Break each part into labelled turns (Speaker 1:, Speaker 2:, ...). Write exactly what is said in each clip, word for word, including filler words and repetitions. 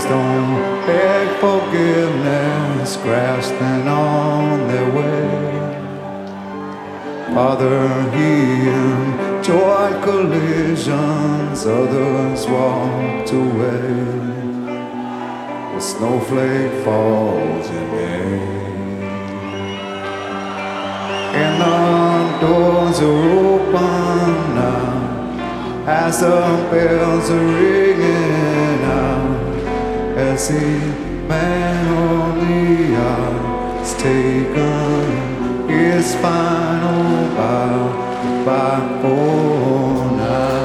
Speaker 1: don't beg forgiveness, grasping on their way. Father, he enjoyed collisions, others walked away. The snowflake falls in May, and the doors are open now as the bells are ringing out, as the man on the art's taken his final bow by for now.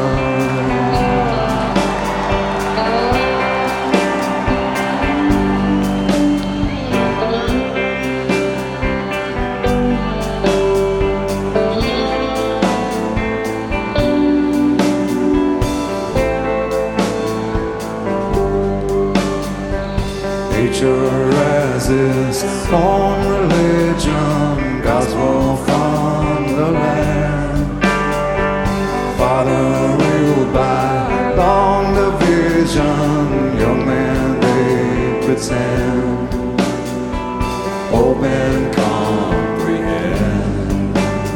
Speaker 1: Nature as its own religion, gospel from the land. Father ruled by long division, young men they pretend, open comprehend.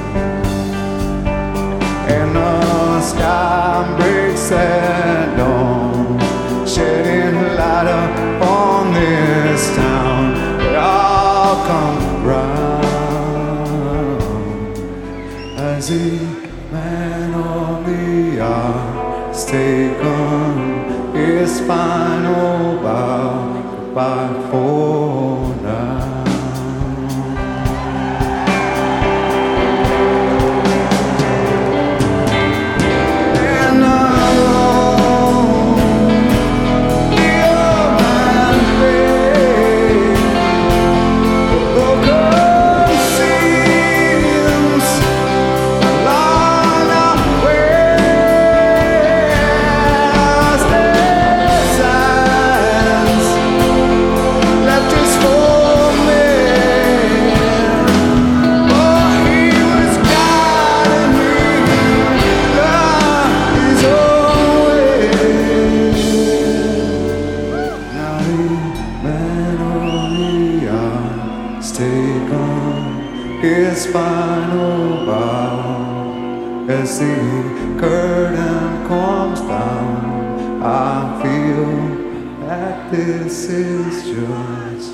Speaker 1: And the sky breaks at dawn, shedding light upon this town. They all come round as the man on the art's taken his final bow. Goodbye for now. His final bow as the curtain comes down. I feel that this is just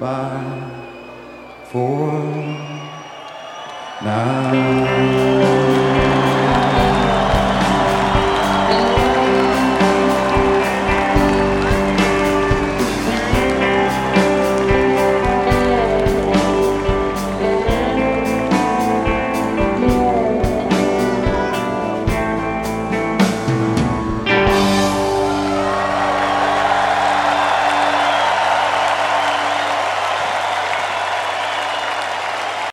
Speaker 1: goodbye for now.